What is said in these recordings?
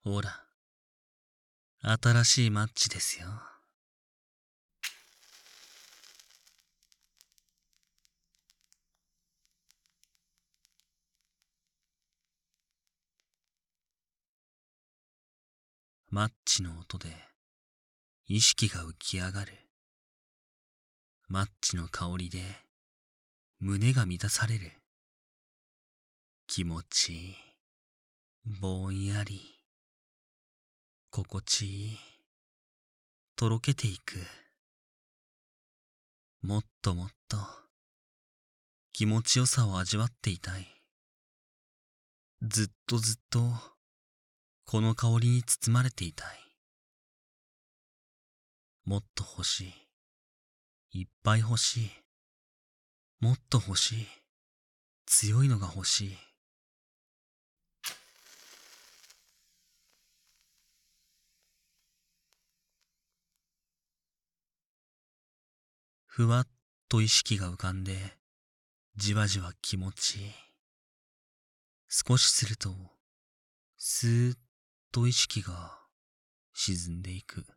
ほら、新しいマッチですよ。マッチの音で意識が浮き上がる。マッチの香りで胸が満たされる。気持ちいい。ぼんやり。心地いい。とろけていく。もっともっと気持ちよさを味わっていたい。ずっとずっとこの香りに包まれていたい。もっと欲しい。いっぱい欲しい。もっと欲しい。強いのが欲しい。ふわっと意識が浮かんで、じわじわ気持ちいい。少しすると、スーッと意識が沈んでいく。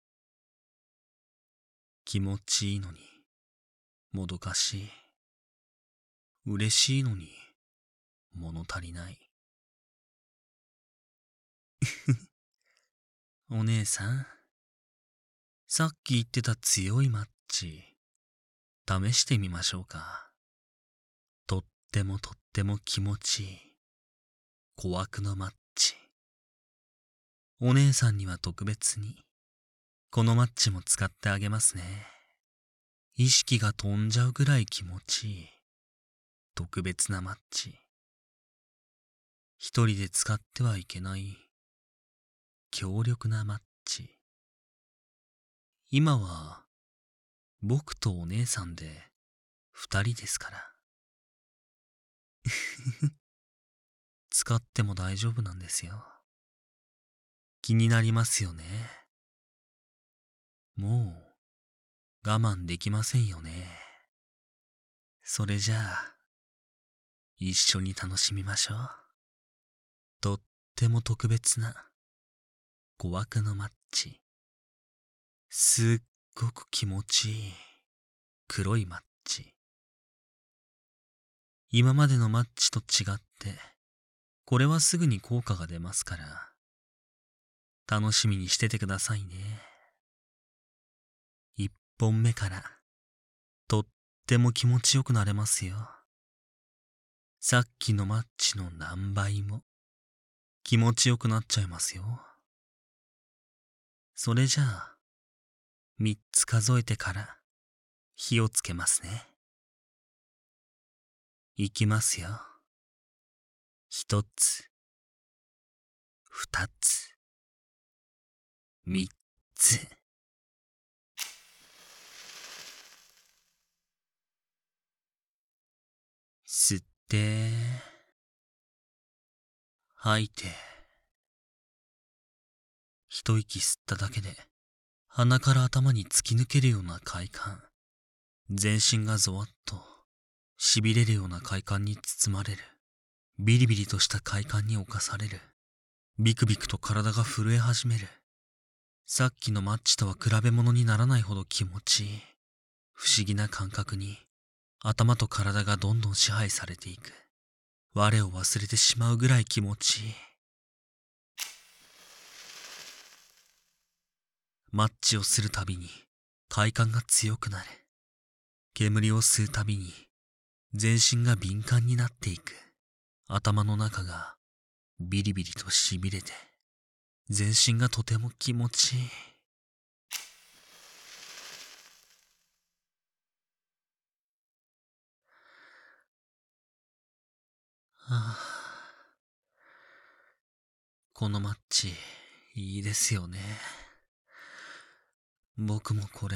気持ちいいのに、もどかしい。嬉しいのに、物足りない。お姉さん、さっき言ってた強いマッチ、試してみましょうか。とってもとっても気持ちいい。琥珀のマッチ。お姉さんには特別に、このマッチも使ってあげますね。意識が飛んじゃうぐらい気持ちいい。特別なマッチ。一人で使ってはいけない、強力なマッチ。今は、僕とお姉さんで、二人ですから。使っても大丈夫なんですよ。気になりますよね。もう、我慢できませんよね。それじゃあ、一緒に楽しみましょう。とっても特別な、琥珀のマッチ。すっごく気持ちいい、黒いマッチ。今までのマッチと違って、これはすぐに効果が出ますから、楽しみにしててくださいね。一本目から、とっても気持ちよくなれますよ。さっきのマッチの何倍も、気持ちよくなっちゃいますよ。それじゃあ、三つ数えてから、火をつけますね。いきますよ。一つ、二つ、三つ。吸って、吐いて。一息吸っただけで、鼻から頭に突き抜けるような快感。全身がゾワッと、痺れるような快感に包まれる。ビリビリとした快感に侵される。ビクビクと体が震え始める。さっきのマッチとは比べ物にならないほど気持ちいい。不思議な感覚に、頭と体がどんどん支配されていく。我を忘れてしまうぐらい気持ちいい。マッチをするたびに快感が強くなる。煙を吸うたびに全身が敏感になっていく。頭の中がビリビリと痺れて、全身がとても気持ちいい。はあ、このマッチ、いいですよね。僕もこれ、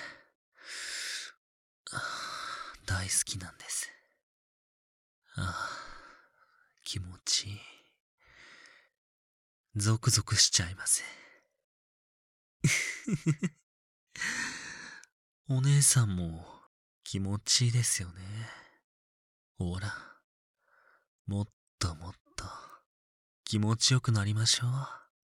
大好きなんです。ああ、気持ちいい。ゾクゾクしちゃいます。お姉さんも気持ちいいですよね。ほら、もっともっと気持ちよくなりましょう。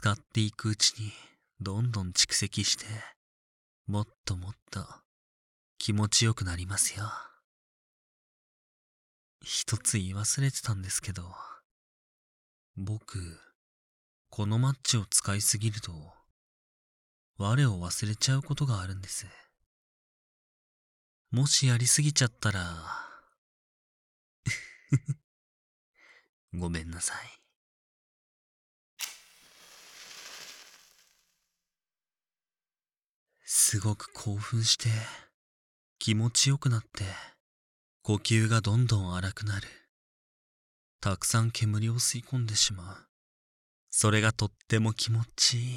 使っていくうちにどんどん蓄積して、もっともっと気持ちよくなりますよ。一つ言い忘れてたんですけど、僕、このマッチを使いすぎると、我を忘れちゃうことがあるんです。もしやりすぎちゃったら、ごめんなさい。すごく興奮して、気持ちよくなって、呼吸がどんどん荒くなる。たくさん煙を吸い込んでしまう。それがとっても気持ちいい。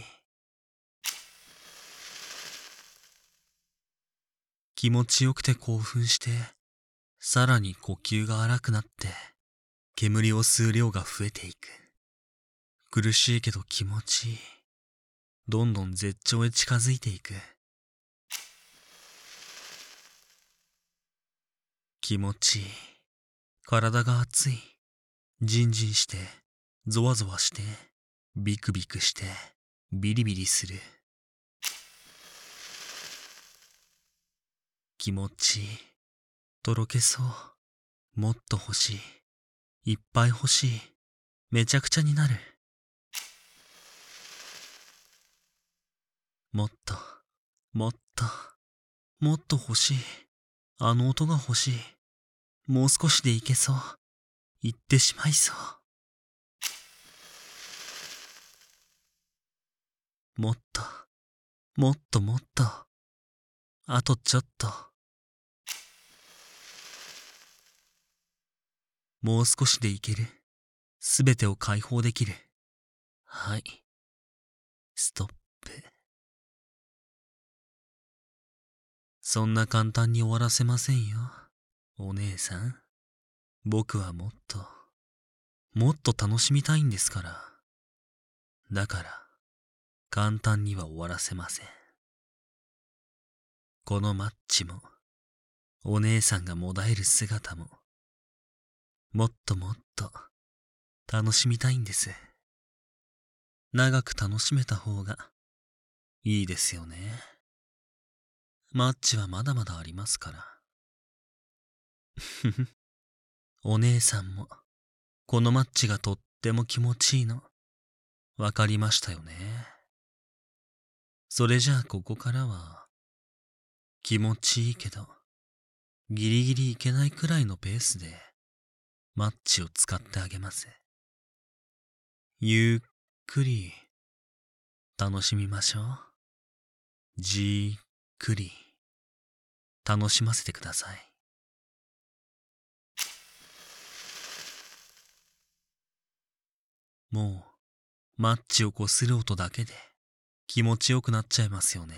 気持ちよくて興奮して、さらに呼吸が荒くなって、煙を吸う量が増えていく。苦しいけど気持ちいい。どんどん絶頂へ近づいていく。気持ちいい。体が熱い。ジンジンして、ゾワゾワして、ビクビクして、ビリビリする。気持ちいい。とろけそう。もっと欲しい。いっぱい欲しい。めちゃくちゃになる。もっと、もっと、もっと欲しい。あの音が欲しい。もう少しでいけそう。行ってしまいそう。もっと、もっともっと。あとちょっと。もう少しでいける。すべてを解放できる。はい。ストップ。そんな簡単に終わらせませんよ。お姉さん。僕はもっと楽しみたいんですから。だから、簡単には終わらせません。このマッチも、お姉さんがもだえる姿も、もっともっと楽しみたいんです。長く楽しめた方がいいですよね。マッチはまだまだありますから。ふふ。お姉さんも、このマッチがとっても気持ちいいの、わかりましたよね。それじゃあここからは、気持ちいいけど、ギリギリいけないくらいのペースで、マッチを使ってあげます。ゆっくり、楽しみましょう。じっくり、楽しませてください。もう、マッチをこする音だけで、気持ちよくなっちゃいますよね。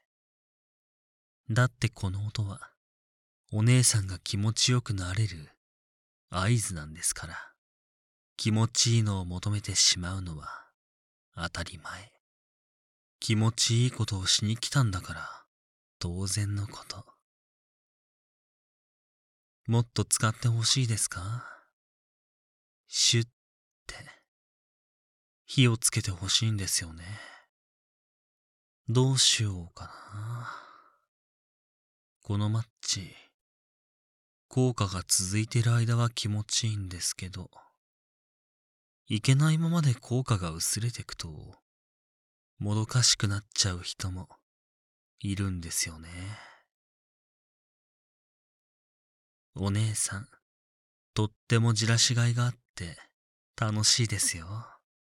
だってこの音は、お姉さんが気持ちよくなれる合図なんですから。気持ちいいのを求めてしまうのは当たり前。気持ちいいことをしに来たんだから当然のこと。もっと使ってほしいですか？シュッて火をつけてほしいんですよね。どうしようかな。このマッチ、効果が続いている間は気持ちいいんですけど、いけないままで効果が薄れてくと、もどかしくなっちゃう人もいるんですよね。お姉さん、とってもじらしがいがあって楽しいですよ。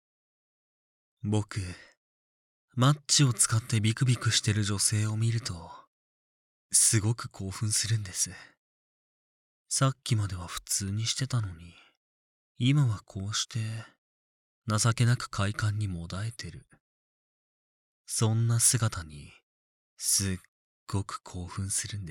僕、マッチを使ってビクビクしてる女性を見ると、すごく興奮するんです。さっきまでは普通にしてたのに、今はこうして情けなく快感にもだえてる。そんな姿にすっごく興奮するんです。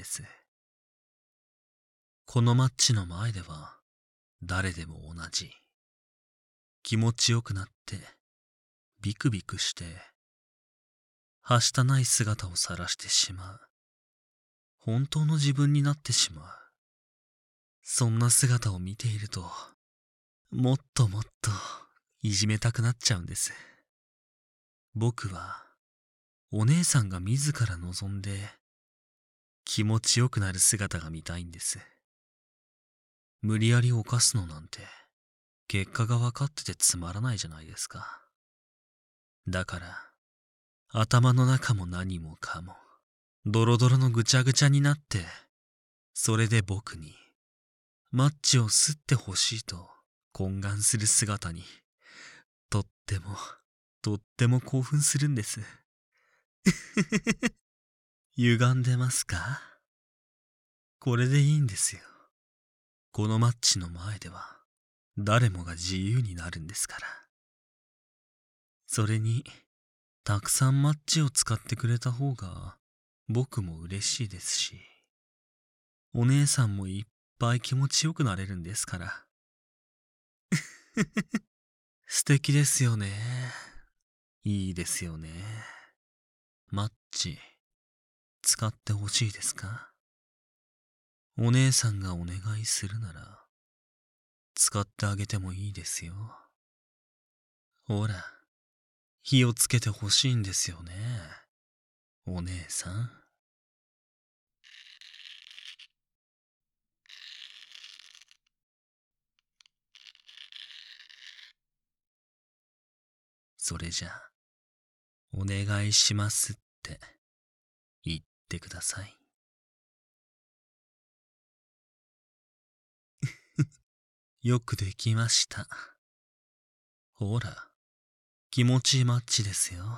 このマッチの前では誰でも同じ。気持ちよくなってビクビクしてはしたない姿を晒してしまう。本当の自分になってしまう。そんな姿を見ていると、もっともっといじめたくなっちゃうんです。 僕はお姉さんが自ら望んで気持ちよくなる姿が見たいんです。無理やり犯すのなんて結果が分かっててつまらないじゃないですか。だから頭の中も何もかもドロドロのぐちゃぐちゃになって、それで僕にマッチを吸ってほしいと懇願する姿にとっても興奮するんです。歪んでますか？これでいいんですよ。このマッチの前では誰もが自由になるんですから。それにたくさんマッチを使ってくれた方が僕も嬉しいですし、お姉さんもいっぱい気持ちよくなれるんですから。素敵ですよね。いいですよね。マッチ使ってほしいですか？お姉さんがお願いするなら使ってあげてもいいですよ。ほら、火をつけてほしいんですよね、お姉さん。それじゃあ、お願いしますって言ってください。よくできました。ほら、気持ちいいマッチですよ。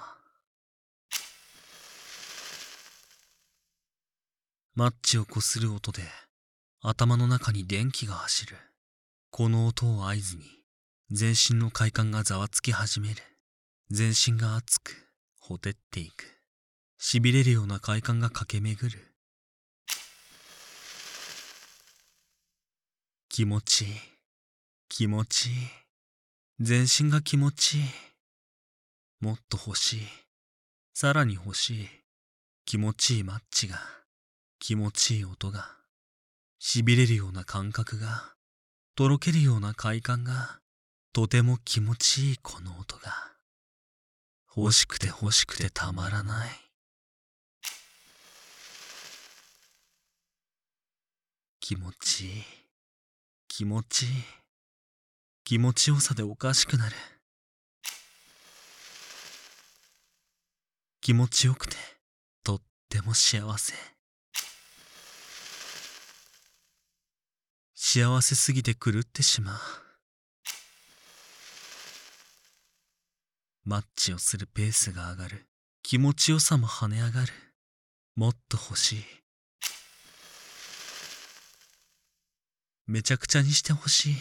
マッチをこする音で頭の中に電気が走る。この音を合図に全身の快感がざわつき始める。全身が熱くほてっていく。痺れるような快感が駆け巡る。気持ちいい、気持ちいい。全身が気持ちいい。もっと欲しい。さらに欲しい。気持ちいいマッチが、気持ちいい音が、痺れるような感覚が、とろけるような快感が、とても気持ちいいこの音が、欲しくて欲しくてたまらない。気持ちいい、気持ちいい。気持ちよさでおかしくなる。気持ちよくて、とっても幸せ。幸せすぎて狂ってしまう。マッチをするペースが上がる。気持ちよさも跳ね上がる。もっと欲しい。めちゃくちゃにしてほしい。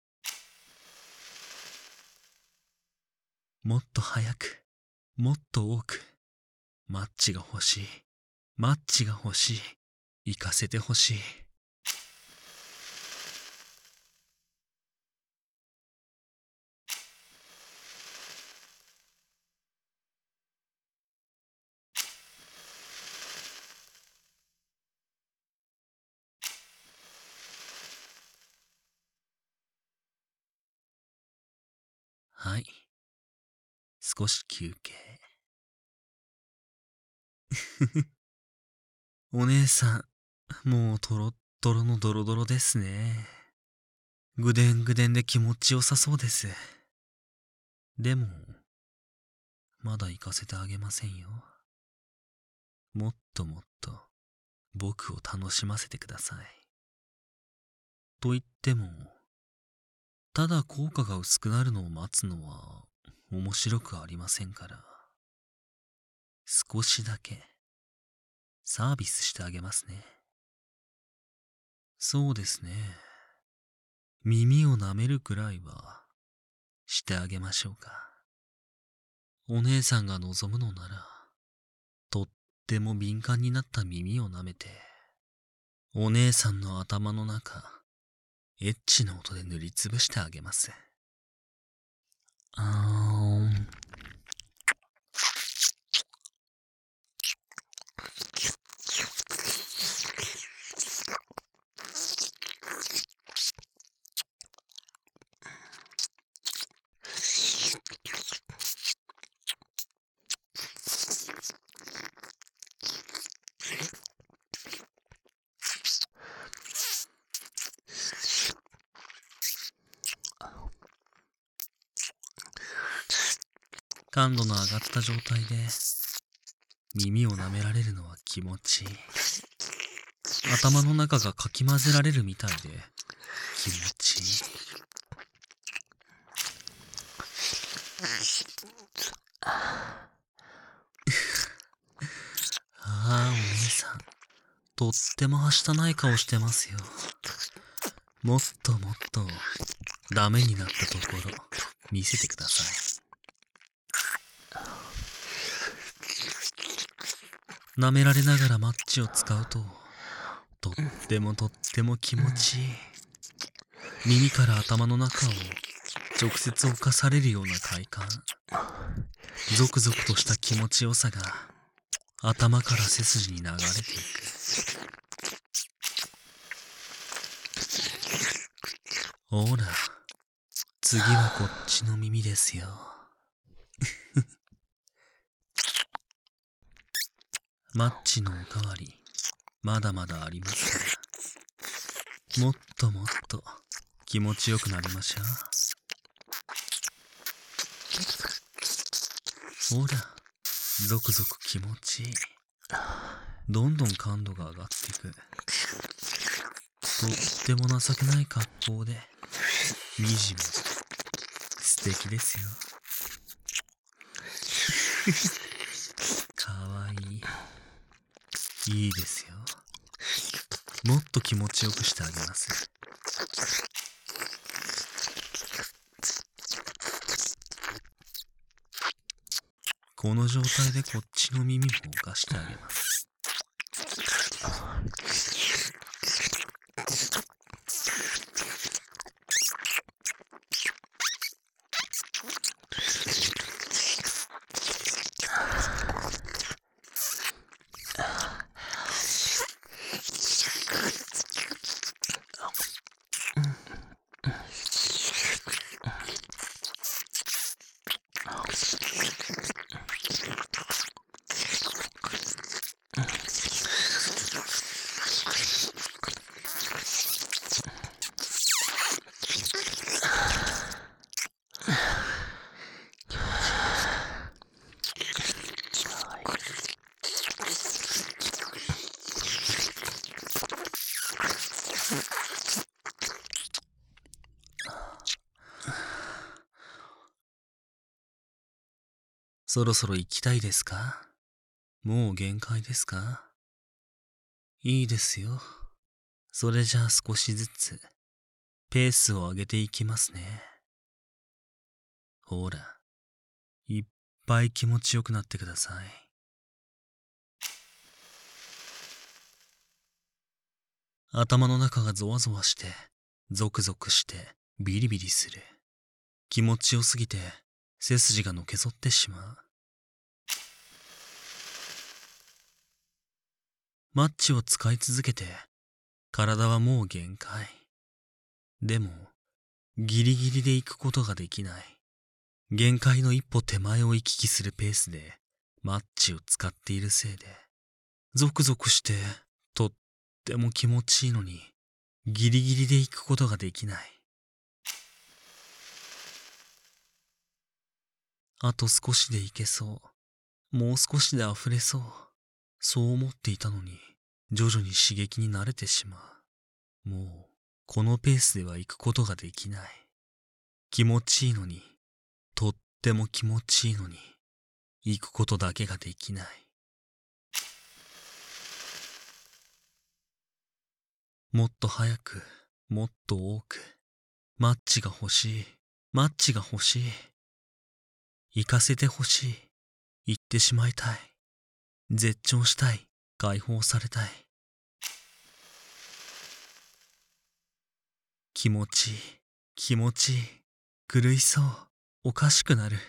もっと早く、もっと多く。マッチが欲しい。マッチが欲しい。行かせてほしい。はい。少し休憩。お姉さん、もうトロットロのドロドロですね。ぐでんぐでんで気持ちよさそうです。でも、まだ行かせてあげませんよ。もっともっと僕を楽しませてください。と言っても、ただ効果が薄くなるのを待つのは面白くありませんから、少しだけサービスしてあげますね。そうですね。耳を舐めるくらいはしてあげましょうか。お姉さんが望むのなら、とっても敏感になった耳を舐めて、お姉さんの頭の中、エッチな音で塗りつぶしてあげます。あーん。 感度の上がった状態で耳を舐められるのは気持ちいい。頭の中がかき混ぜられるみたいで気持ちいい。ああ、お姉さん、とってもはしたない顔してますよ。もっともっとダメになったところ見せてください。舐められながらマッチを使うととってもとっても気持ちいい。耳から頭の中を直接侵されるような快感、ゾクゾクとした気持ちよさが頭から背筋に流れていく。ほら、次はこっちの耳ですよ。マッチのおかわりまだまだありますから、もっともっと気持ちよくなりましょう。ほら、ゾクゾク気持ちいい。どんどん感度が上がっていく。とっても情けない格好でみじみ素敵ですよ。かわいい。いいですよ。もっと気持ちよくしてあげます。この状態でこっちの耳も動かしてあげます。そろそろ行きたいですか？もう限界ですか？いいですよ。それじゃあ少しずつペースを上げていきますね。ほら、いっぱい気持ちよくなってください。頭の中がゾワゾワして、ゾクゾクして、ビリビリする。気持ちよすぎて背筋がのけぞってしまう。マッチを使い続けて体はもう限界。でもギリギリで行くことができない。限界の一歩手前を行き来するペースでマッチを使っているせいでゾクゾクしてとっても気持ちいいのにギリギリで行くことができない。あと少しで行けそう。もう少しで溢れそう。そう思っていたのに徐々に刺激に慣れてしまう。もうこのペースでは行くことができない。気持ちいいのに、とっても気持ちいいのに、行くことだけができない。もっと早く、もっと多く、マッチが欲しい、マッチが欲しい。行かせて欲しい、行ってしまいたい。絶頂したい、解放されたい。気持ちいい、気持ちいい。狂いそう、おかしくなる。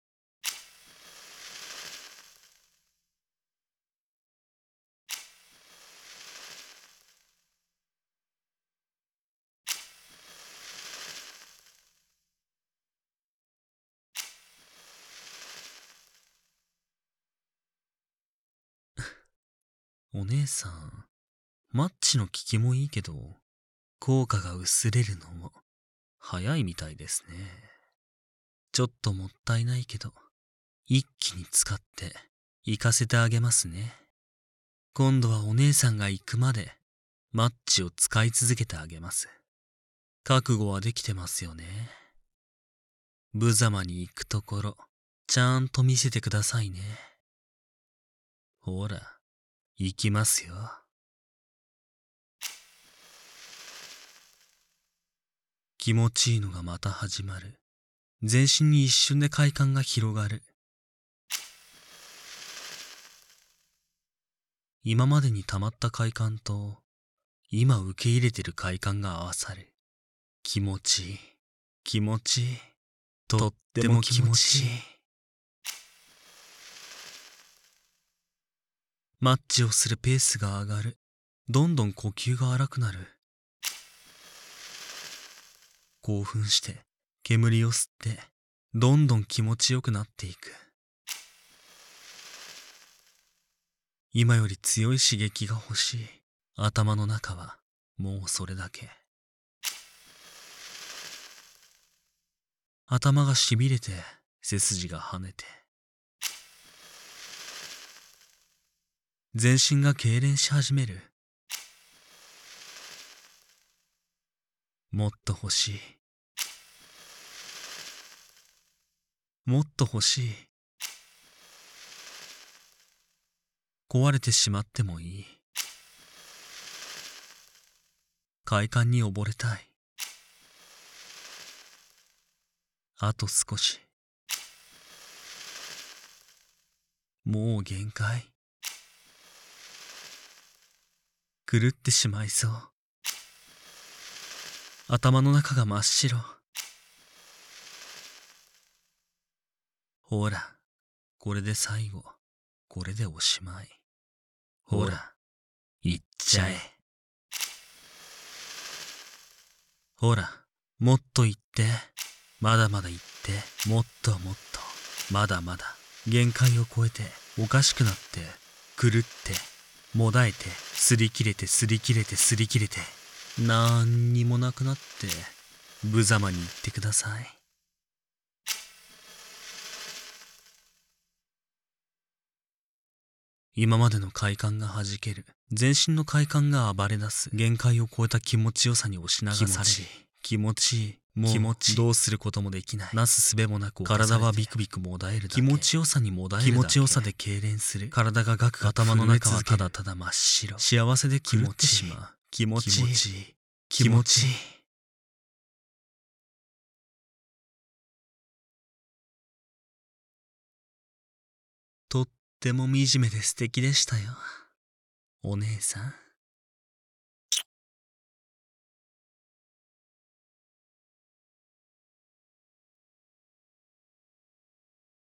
お姉さん、マッチの効きもいいけど、効果が薄れるのも早いみたいですね。ちょっともったいないけど、 一気に使って行かせてあげますね。今度はお姉さんが行くまでマッチを使い続けてあげます。覚悟はできてますよね。無様に行くところ、ちゃんと見せてくださいね。ほら、行きますよ。気持ちいいのがまた始まる。全身に一瞬で快感が広がる。今までに溜まった快感と、今受け入れてる快感が合わさる。気持ちいい。気持ちいい。とっても気持ちいい。マッチをするペースが上がる。どんどん呼吸が荒くなる。興奮して煙を吸ってどんどん気持ちよくなっていく。今より強い刺激が欲しい。頭の中はもうそれだけ。頭がしびれて背筋が跳ねて全身が痙攣し始める。もっと欲しい。もっと欲しい。壊れてしまってもいい。快感に溺れたい。あと少し。もう限界。狂ってしまいそう。頭の中が真っ白。ほら、これで最後。これでおしまい。ほら、行っちゃえ。ほら、もっと言って。まだまだ言って。もっともっと。まだまだ。限界を超えて、おかしくなって、狂って、もだえて、擦り切れて擦り切れて擦り切れて、なんにもなくなって、無様に言ってください。今までの快感が弾ける。全身の快感が暴れ出す。限界を超えた気持ちよさに押し流される。気持ちいい。もうどうすることもできない。なすすべもなく体はビクビクもだえるだけ。気持ちよさにもだえるだけ。気持ちよさで痙攣する。体がガクガク頭の中はただただ真っ白。幸せで狂ってしまう。気持ちいい。気持ちいい。とっても惨めで素敵でしたよ。お姉さん。